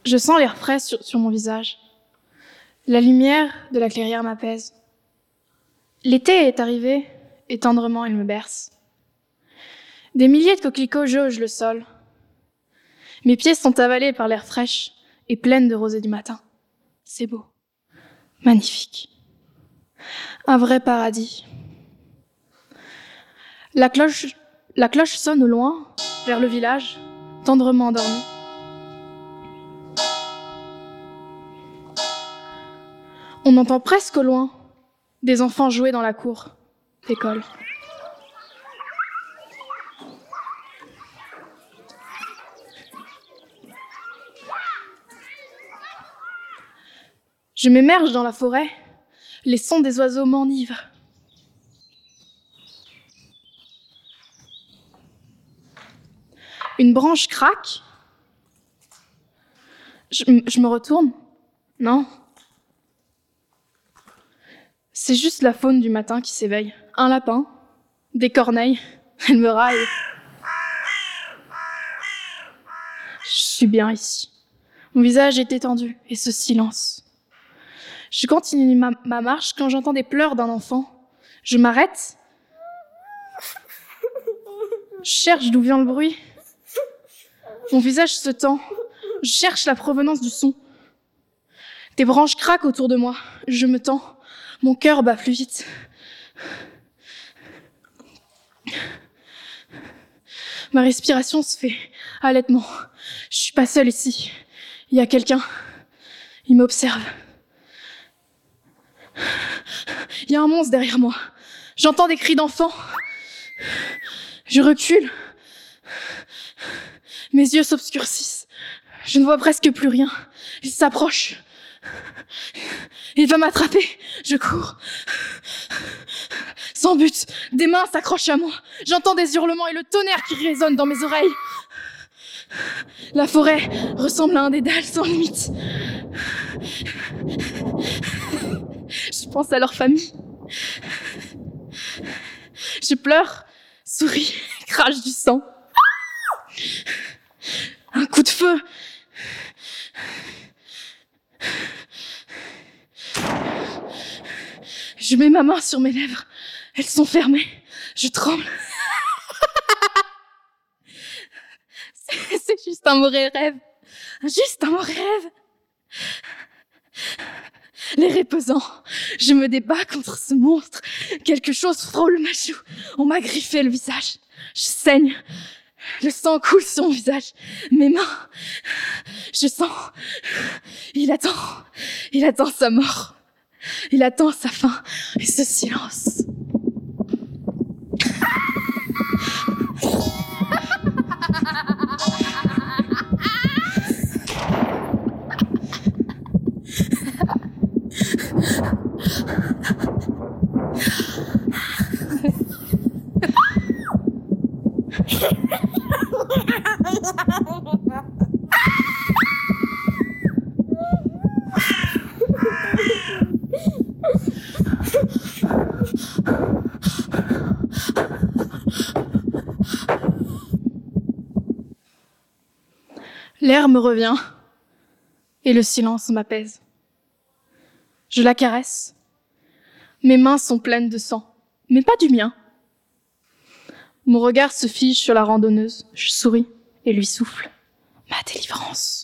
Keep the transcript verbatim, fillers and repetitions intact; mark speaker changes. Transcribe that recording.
Speaker 1: Je sens l'air frais sur, sur mon visage. La lumière de la clairière m'apaise. L'été est arrivé et tendrement il me berce. Des milliers de coquelicots jaugent le sol. Mes pieds sont avalés par l'air fraîche et pleine de rosée du matin. C'est beau, magnifique. Un vrai paradis. La cloche, la cloche sonne au loin, vers le village, tendrement endormi. On entend presque au loin des enfants jouer dans la cour d'école. Je m'émerge dans la forêt, les sons des oiseaux m'enivrent. Une branche craque. Je, je me retourne. Non. C'est juste la faune du matin qui s'éveille. Un lapin, des corneilles, elle me raille. Je suis bien ici. Mon visage est étendu, et ce silence. Je continue ma, ma marche quand j'entends des pleurs d'un enfant. Je m'arrête. Je cherche d'où vient le bruit. Mon visage se tend. Je cherche la provenance du son. Des branches craquent autour de moi. Je me tends. Mon cœur bat plus vite. Ma respiration se fait haletement. Je suis pas seule ici. Il y a quelqu'un. Il m'observe. Il y a un monstre derrière moi. J'entends des cris d'enfants. Je recule. Mes yeux s'obscurcissent. Je ne vois presque plus rien. Il s'approche. Il va m'attraper. Je cours. Sans but, des mains s'accrochent à moi. J'entends des hurlements et le tonnerre qui résonne dans mes oreilles. La forêt ressemble à un dédale sans limite. Je pense à leur famille. Je pleure, souris, crache du sang. Un coup de feu. Je mets ma main sur mes lèvres. Elles sont fermées. Je tremble. c'est, c'est juste un mauvais rêve. Juste un mauvais rêve. L'air est pesant. Je me débat contre ce monstre. Quelque chose frôle ma joue. On m'a griffé le visage. Je saigne. Le sang coule sur mon visage. Mes mains. Je sens. Il attend. Il attend sa mort. Il attend sa fin. Et ce silence. L'air me revient et le silence m'apaise. Je la caresse. Mes mains sont pleines de sang, mais pas du mien. Mon regard se fige sur la randonneuse. Je souris et lui souffle. Ma délivrance.